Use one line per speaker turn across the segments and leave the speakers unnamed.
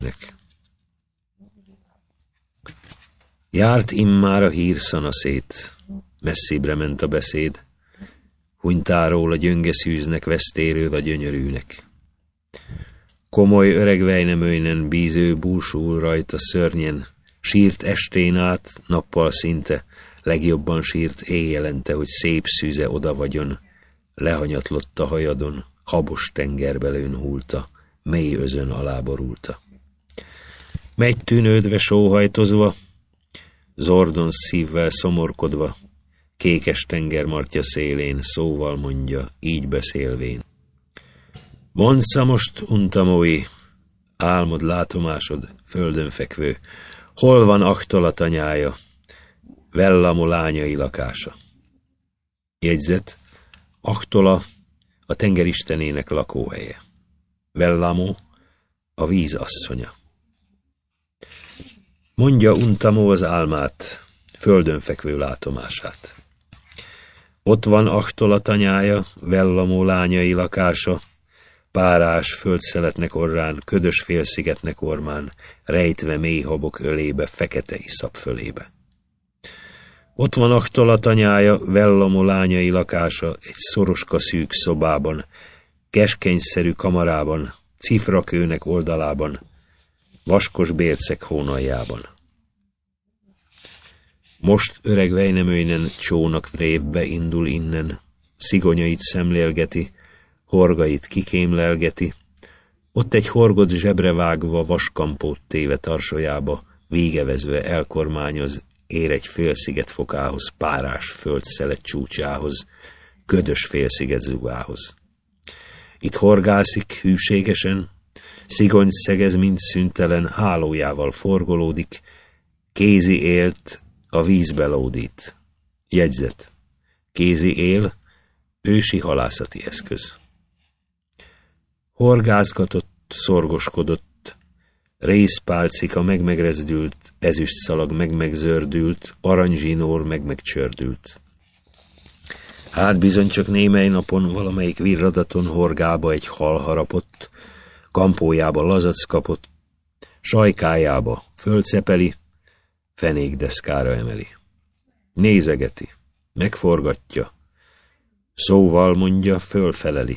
Járt immár a hírszana szét, messzibre ment a beszéd, hunytáról a gyönge szűznek, vesztéről a gyönyörűnek. Komoly öreg Väinämöinen bíző búsul rajta szörnyen, sírt estén át, nappal szinte, legjobban sírt éjjelente, hogy szép szűze oda vagyon, lehanyatlott a hajadon, habos tengerbelőn hulta, mély özön alá borulta. Megy tűnődve sóhajtozva, zordon szívvel szomorkodva, kékes tengermartja szélén szóval mondja, így beszélvén. Mondsza most, Untamoi, álmod, látomásod, földön fekvő, hol van Ahtola tanyája, Vellamo lányai lakása? Jegyzet: Ahtola a tengeristenének lakóhelye, Vellamo a víz asszonya. Mondja Untamo az álmát, földön fekvő látomását. Ott van Ahtola tanyája, Vellamo lányai lakása, párás földszeletnek orrán, ködös félszigetnek ormán, rejtve mély habok ölébe, fekete iszap fölébe. Ott van Ahtola tanyája, Vellamo lányai lakása, egy szoroska szűk szobában, keskenyszerű kamarában, cifrakőnek oldalában, vaskos bércek hónaljában. Most öreg Väinämöinen csónak révbe indul innen, szigonyait szemlélgeti, horgait kikémlelgeti, ott egy horgot zsebre vágva, vaskampót téve tarsolyába, vígevezve elkormányoz, ér egy félsziget fokához, párás földszelet csúcsához, ködös félsziget zugához. Itt horgászik hűségesen, szigony szegez mind szüntelen, hálójával forgolódik, kézi élt a vízbe lódít. Jegyzet: kézi él, ősi halászati eszköz. Horgászgatott, szorgoskodott, rézpálcika megrezdült, ezüstszalag megzördült, aranyzsinór megcsördült. Hát bizony csak némely napon valamelyik virradaton horgába egy hal harapott, kampójába lazac kapott, sajkájába földcepeli, fenékdeszkára emeli. Nézegeti, megforgatja, szóval mondja, fölfeleli.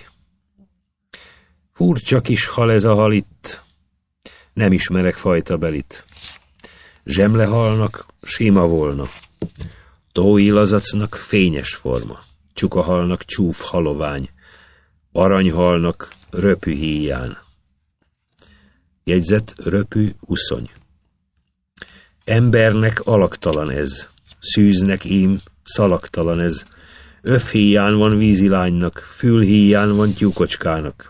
Furcsa kis hal ez a hal itt, nem ismerek fajta belit. Zsemlehalnak sima volna, tói lazacnak fényes forma, csukahalnak csúf halovány, aranyhalnak röpü híján. Jegyzet: röpü uszony. Embernek alaktalan ez, szűznek ím szalagtalan ez, öfhíján van vízilánynak, fülhíján van tyúkocskának.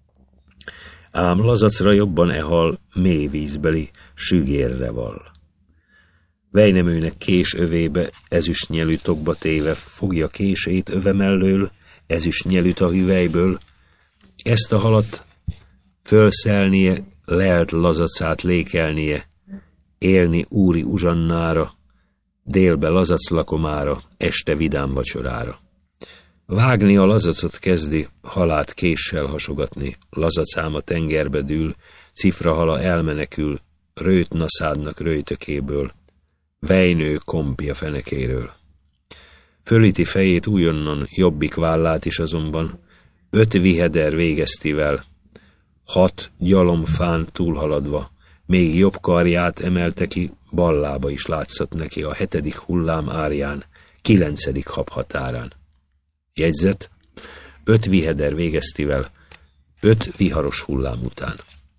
Ám lazacra jobban hal, mély vízbeli, sügérre val. Väinämőnek kés övébe, ezüst nyelű tokba téve, fogja kését öve mellől, ezüst nyelűt a hüvelyből, ezt a halat fölszelnie, lelt lazacát lékelnie, élni úri uzsannára, délbe lazac lakomára, este vidám vacsorára. Vágni a lazacot kezdi, halát késsel hasogatni, lazacám a tengerbe dűl, cifrahala elmenekül, rőt naszádnak röjtökéből, Vejnő kompja fenekéről. Fölíti fejét újonnan, jobbik vállát is azonban, 5 viheder végeztivel, 6 gyalomfán túlhaladva, még jobb karját emelte ki, ballába is látszott neki a 7. hullám árján, 9. hab határán. Jegyzet: 5 viheder végeztivel, 5 viharos hullám után.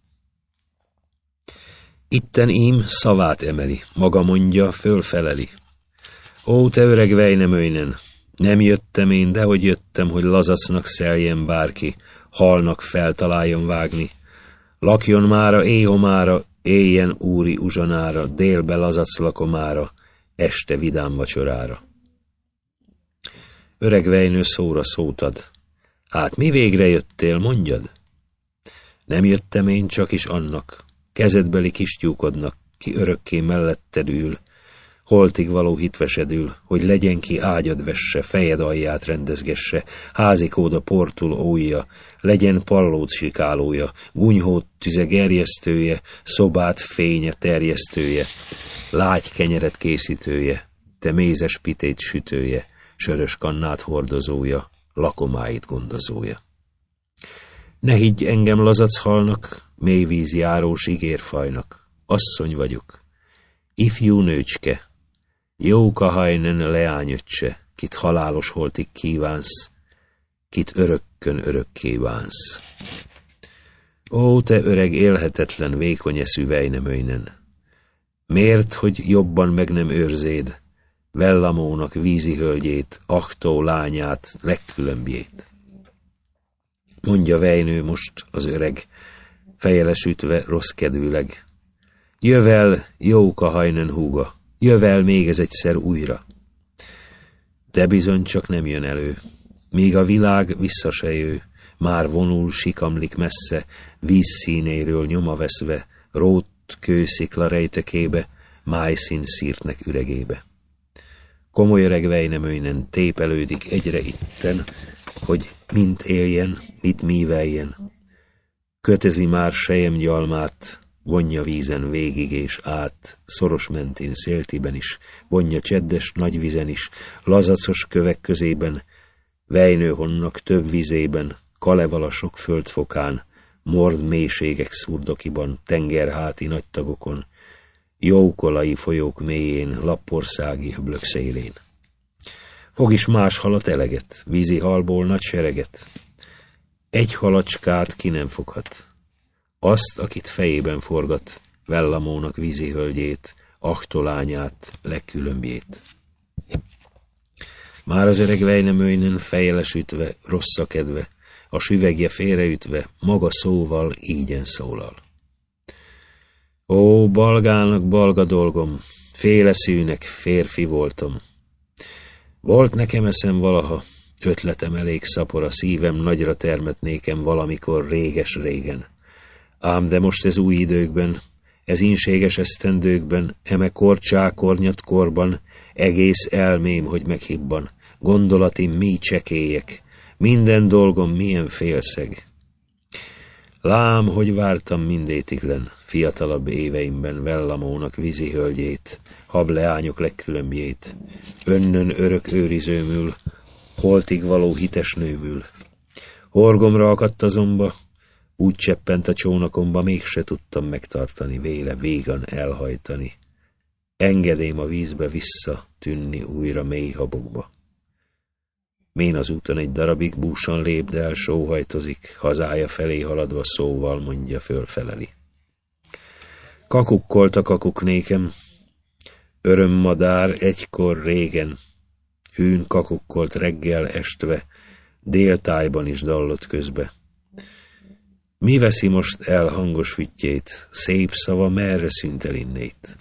Itten ím szavát emeli, maga mondja, fölfeleli. Ó, te öreg Väinämöinen, nem jöttem én, dehogy jöttem, hogy lazacnak szeljen bárki, halnak feltaláljon vágni. Lakjon mára, éhomára, éljen úri uzsanára, délbe lazac lakomára, este vidám vacsorára. Öreg Väinö szóra szót ad. Hát mi végre jöttél, mondjad? Nem jöttem én, csak is annak, kezedbeli kistyúkodnak, ki örökké melletted ül, holtig való hitvesedül, hogy legyen ki ágyad vesse, fejed alját rendezgesse, házikóda portul ója, legyen pallót sikálója, gunyhót tüze gerjesztője, szobát fénye terjesztője, lágy kenyeret készítője, te mézes pitét sütője, sörös kannát hordozója, lakomáit gondozója. Ne higgy engem lazac halnak, mélyvíz járós ígérfajnak, asszony vagyok, ifjú nőcske, jóka hajnen leányöccse, kit halálos holtig kívánsz, kit örökkön örökké bánsz. Ó, te öreg élhetetlen, vékony eszű vejnemöjnen, miért, hogy jobban meg nem őrzéd Vellamónak vízi hölgyét, Achtó lányát, legkülönbjét? Mondja Vejnő most az öreg, fejelesütve rossz kedvűleg. Jövel, jóka hajnen húga, jövel még ez egyszer újra. De bizony csak nem jön elő, míg a világ vissza se jő, már vonul, sikamlik messze, vízszínéről nyoma veszve, rót kőszikla rejtekébe, májszín szírtnek üregébe. Komoly öreg Vejnemöjnen tépelődik egyre itten, hogy mint éljen, mit míveljen. Kötezi már selyemgyalmát, vonja vízen végig és át, szoros mentén széltiben is, vonja cseddes nagy vizen is, lazacos kövek közében, Vejnőhonnak több vizében, Kalevala sok földfokán, mord mélységek szurdokiban, tengerháti nagy tagokon, jókolai folyók mélyén, lappországi öblök szélén. Fog is más halat eleget, vízi halból nagy sereget. Egy halacskát ki nem foghat. Azt, akit fejében forgat, Vellamónak vízi hölgyét, Achtó lányát, legkülönbjét. Már az öreg Vejnemöjnen fejelesütve, rossz a kedve, a süvegje félreütve, maga szóval ígyen szólal. Ó, balgának balga dolgom, féleszűnek férfi voltam. Volt nekem eszem valaha, ötletem elég szapor, a szívem nagyra termett nékem valamikor réges-régen. Ám de most ez új időkben, ez ínséges esztendőkben, eme korcsákornyat korban, egész elmém, hogy meghibban, gondolatim mi csekélyek, minden dolgom milyen félszeg. Lám, hogy vártam mindétiglen, fiatalabb éveimben Vellamónak vízi hölgyét, hableányok legkülönbjét, önnön örök őrizőmül, holtig való hites nőmül. Horgomra akadt a zomba, úgy cseppent a csónakomba, mégse tudtam megtartani, véle vígan elhajtani. Engedém a vízbe vissza, tűnni újra mély habokba. Mén az úton egy darabig búsan lépdel, sóhajtozik, hazája felé haladva szóval mondja, fölfeleli. Kakukkolt a kakuk nékem, örömmadár egykor régen, hűn kakukkolt reggel estve, déltájban is dallott közbe. Mi veszi most el hangos füttyét, szép szava merre szűnt el innét?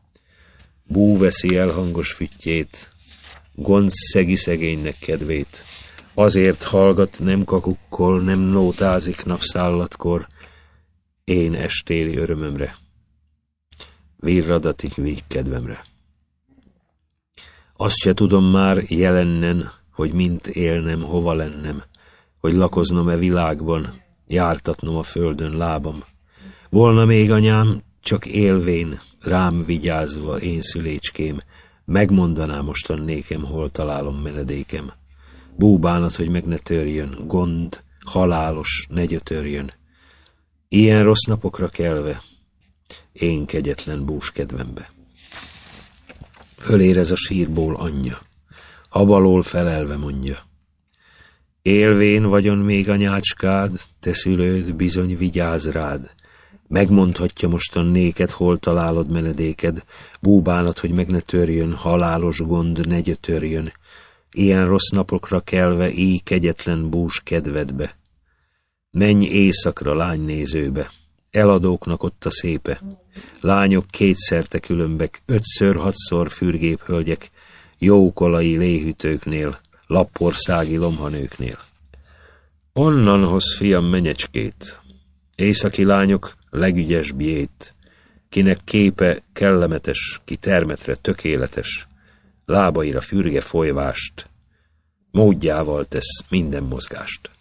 Bú veszi el hangos füttyét, goncszegi szegénynek kedvét, azért hallgat, nem kakukkol, nem nótázik napszállatkor, én estéli örömömre, virradatik víg kedvemre. Azt se tudom már jelennen, hogy mint élnem, hova lennem, hogy lakoznom-e világban, jártatnom a földön lábam. Volna még anyám, csak élvén, rám vigyázva én szülécském, megmondaná mostan nékem, hol találom menedékem. Búbánat, hogy meg ne törjön, gond, halálos, ne gyötörjön. Ilyen rossz napokra kelve, én kegyetlen bús kedvembe. Fölérez a sírból anyja, habalól felelve mondja. Élvén vagyon még anyácskád, te szülőd bizony vigyáz rád. Megmondhatja mostan néked, hol találod menedéked, búbánat, hogy meg ne törjön, halálos gond ne gyötörjön. Ilyen rossz napokra kelve, íj kegyetlen bús kedvedbe. Menj éjszakra lánynézőbe, eladóknak ott a szépe. Lányok kétszerte különbek, 5-6-szor fürgép hölgyek, jókolai léhütőknél, lappországi lomhanőknél. Onnan hoz fiam menyecskét, északi lányok legügyesbjét, kinek képe kellemetes, ki termetre tökéletes, lábaira fürge folyvást, módjával tesz minden mozgást.